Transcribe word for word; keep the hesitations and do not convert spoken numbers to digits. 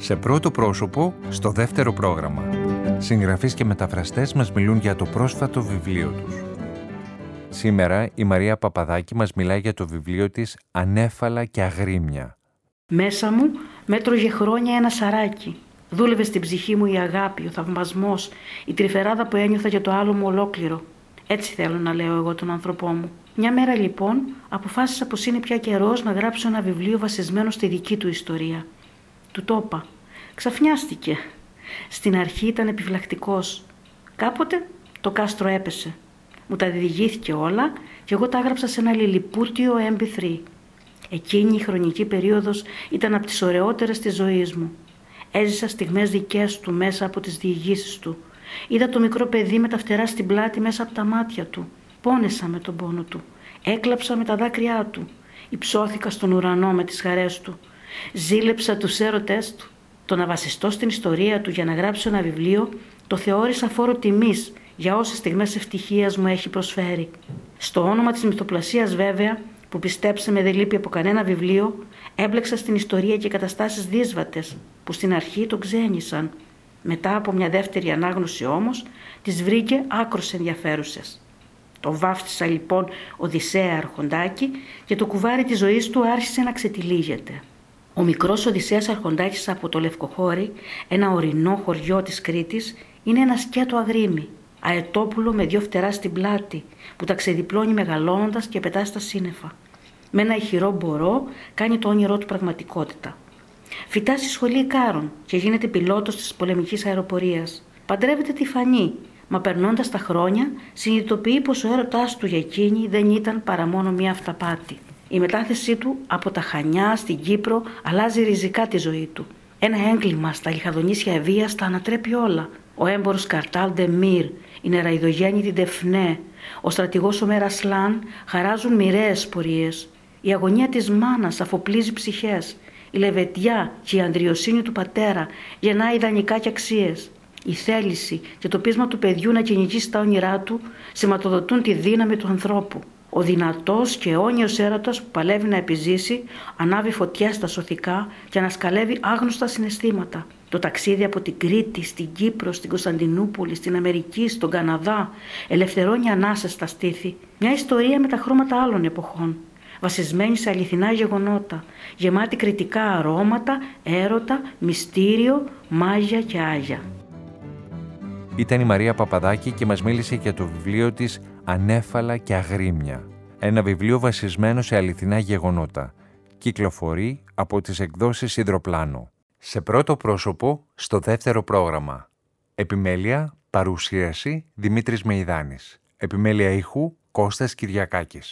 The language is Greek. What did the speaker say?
Σε πρώτο πρόσωπο, στο δεύτερο πρόγραμμα. Συγγραφείς και μεταφραστές μας μιλούν για το πρόσφατο βιβλίο τους. Σήμερα η Μαρία Παπαδάκη μας μιλάει για το βιβλίο της «Ανέφαλα και αγρίμια». Μέσα μου μέτρωγε χρόνια ένα σαράκι. Δούλευε στην ψυχή μου η αγάπη, ο θαυμασμός, η τρυφεράδα που ένιωθα για το άλλο μου ολόκληρο. Έτσι θέλω να λέω εγώ τον άνθρωπό μου. Μια μέρα λοιπόν αποφάσισα πως είναι πια καιρός να γράψω ένα βιβλίο βασισμένο στη δική του ιστορία. Του το είπα. Ξαφνιάστηκε. Στην αρχή ήταν επιφυλακτικός. Κάποτε το κάστρο έπεσε. Μου τα διηγήθηκε όλα και εγώ τα έγραψα σε ένα λιλιπούτιο εμ πι θρι. Εκείνη η χρονική περίοδος ήταν από τις ωραιότερες της ζωής μου. Έζησα στιγμές δικές του μέσα από τις διηγήσεις του. Είδα το μικρό παιδί με τα φτερά στην πλάτη μέσα από τα μάτια του. Πόνεσα με τον πόνο του. Έκλαψα με τα δάκρυά του. Υψώθηκα στον ουρανό με τις χαρές του. Ζήλεψα τους έρωτές του. Το να βασιστώ στην ιστορία του για να γράψω ένα βιβλίο το θεώρησα φόρο τιμής για όσες στιγμές ευτυχίας μου έχει προσφέρει. Στο όνομα της μυθοπλασίας βέβαια, που πιστέψτε με δεν λείπει από κανένα βιβλίο, έμπλεξα στην ιστορία και καταστάσεις δύσβατες που στην αρχή τον ξένησαν. Μετά από μια δεύτερη ανάγνωση όμως, τις βρήκε άκρως ενδιαφέρουσες. Το βάφτισα λοιπόν Οδυσσέα Αρχοντάκη και το κουβάρι της ζωής του άρχισε να ξετυλίγεται. Ο μικρός Οδυσσέας Αρχοντάκης από το Λευκοχώρι, ένα ορεινό χωριό της Κρήτης, είναι ένα σκέτο αγρίμι, αετόπουλο με δυο φτερά στην πλάτη, που τα ξεδιπλώνει μεγαλώνοντας και πετά στα σύννεφα. Με ένα ηχηρό μπορό κάνει το όνειρό του πραγματικότητα. Φοιτά στη σχολή Ικάρων και γίνεται πιλότος της πολεμικής αεροπορίας. Παντρεύεται τη Φανή, μα περνώντας τα χρόνια συνειδητοποιεί πως ο έρωτάς του για εκείνη δεν ήταν παρά μόνο μια αυταπάτη. Η μετάθεσή του από τα Χανιά στην Κύπρο αλλάζει ριζικά τη ζωή του. Ένα έγκλημα στα λιχαδονήσια Ευβοίας τα ανατρέπει όλα. Ο έμπορος Καρτάλ Ντεμίρ, η νεραϊδογέννητη Ντεφνέ, ο στρατηγός Ομέρ Ασλάν χαράζουν μοιραίες πορείες. Η αγωνία της μάνας αφοπλίζει ψυχές. Η λεβεντιά και η ανδριοσύνη του πατέρα γεννά ιδανικά και αξίες. Η θέληση και το πείσμα του παιδιού να κυνηγήσει τα όνειρά του σηματοδοτούν τη δύναμη του ανθρώπου. Ο δυνατός και αιώνιος έρωτας που παλεύει να επιζήσει ανάβει φωτιά στα σωθικά και ανασκαλεύει άγνωστα συναισθήματα. Το ταξίδι από την Κρήτη, στην Κύπρο, στην Κωνσταντινούπολη, στην Αμερική, στον Καναδά ελευθερώνει ανάσες στα στήθη. Μια ιστορία με τα χρώματα άλλων εποχών, βασισμένη σε αληθινά γεγονότα, γεμάτη κριτικά αρώματα, έρωτα, μυστήριο, μάγια και άγια. Ήταν η Μαρία Παπαδάκη και μας μίλησε για το βιβλίο της «Ανέφαλα και αγρίμια». Ένα βιβλίο βασισμένο σε αληθινά γεγονότα. Κυκλοφορεί από τις εκδόσεις Ιδροπλάνο. Σε πρώτο πρόσωπο, στο δεύτερο πρόγραμμα. Επιμέλεια, παρουσίαση, Δημήτρης Μεϊδάνης. Επιμέλεια ήχου, Κώστας Κυριακάκης.